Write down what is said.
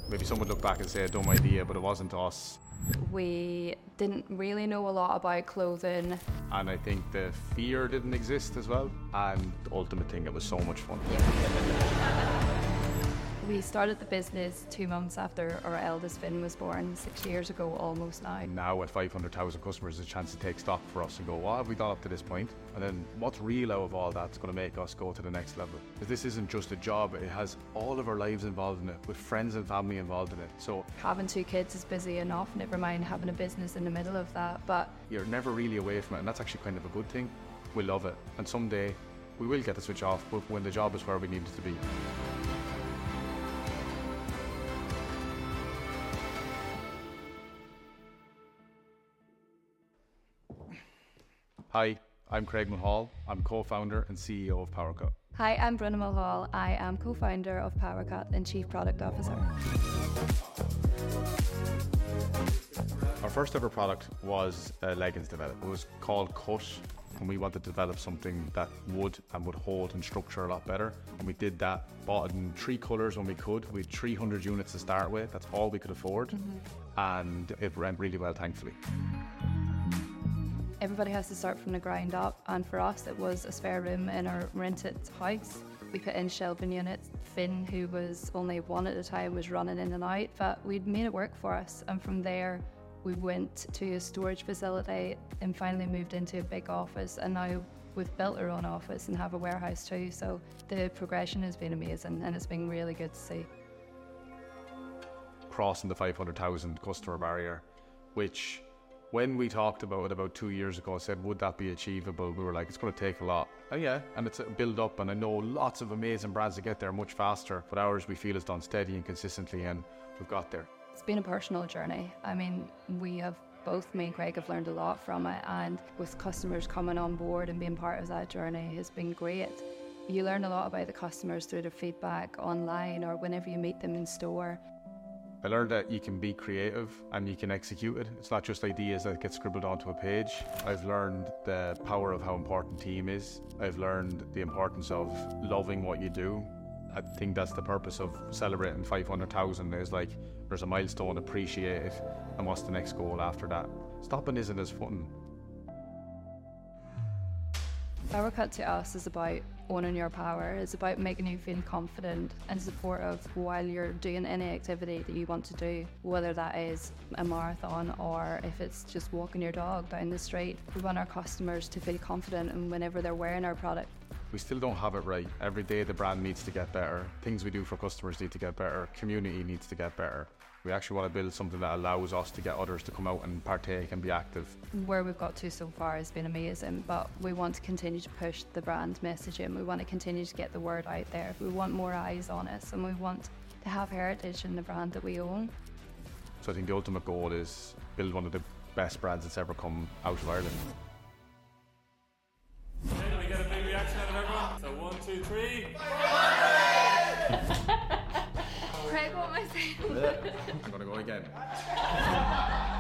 Maybe someone would look back and say a dumb idea, but it wasn't us. We didn't really know a lot about clothing. And I think the fear didn't exist as well. And the ultimate thing, it was so much fun. We started the business 2 months after our eldest Finn was born, 6 years ago almost now. Now at 500,000 customers, there's a chance to take stock for us and go, what have we done up to this point? And then what's real out of all that's going to make us go to the next level? Because this isn't just a job, it has all of our lives involved in it, with friends and family involved in it. So having 2 kids is busy enough, never mind having a business in the middle of that. But you're never really away from it, and that's actually kind of a good thing. We love it, and someday we will get the switch off, but when the job is where we need it to be. Hi, I'm Craig Mulhall. I'm co-founder and CEO of PowerCut. Hi, I'm Bruna Mulhall. I am co-founder of PowerCut and Chief Product Officer. Our first ever product was a leggings development. It was called Cut, and we wanted to develop something that would hold and structure a lot better. And we did that, bought it in 3 colours when we could. We had 300 units to start with. That's all we could afford. And it went really well, thankfully. Everybody has to start from the ground up, and for us it was a spare room in our rented house. We put in shelving units. Finn, who was only 1 at the time, was running in and out, but we'd made it work for us. And from there we went to a storage facility and finally moved into a big office, and now we've built our own office and have a warehouse too. So the progression has been amazing, and it's been really good to see. Crossing the 500,000 customer barrier, which when we talked about it about 2 years ago, said, would that be achievable? We were like, it's going to take a lot. And yeah, and it's a build up, and I know lots of amazing brands that get there much faster, but ours we feel is done steady and consistently, and we've got there. It's been a personal journey. I mean, we have, both me and Craig have learned a lot from it, and with customers coming on board and being part of that journey has been great. You learn a lot about the customers through their feedback online or whenever you meet them in store. I learned that you can be creative and you can execute it. It's not just ideas that get scribbled onto a page. I've learned the power of how important team is. I've learned the importance of loving what you do. I think that's the purpose of celebrating 500,000 is like, there's a milestone, appreciate it, and what's the next goal after that? Stopping isn't as fun. PowerCut to us is about owning your power. It's about making you feel confident and supportive while you're doing any activity that you want to do, whether that is a marathon or if it's just walking your dog down the street. We want our customers to feel confident and whenever they're wearing our product. We still don't have it right. Every day the brand needs to get better. Things we do for customers need to get better. Community needs to get better. We actually want to build something that allows us to get others to come out and partake and be active. Where we've got to so far has been amazing, but we want to continue to push the brand messaging. We want to continue to get the word out there. We want more eyes on us, and we want to have heritage in the brand that we own. So I think the ultimate goal is build one of the best brands that's ever come out of Ireland. Okay, can we get a big reaction out of everyone? So 1, 2, 3. Craig, what am I saying? I'm gonna go again.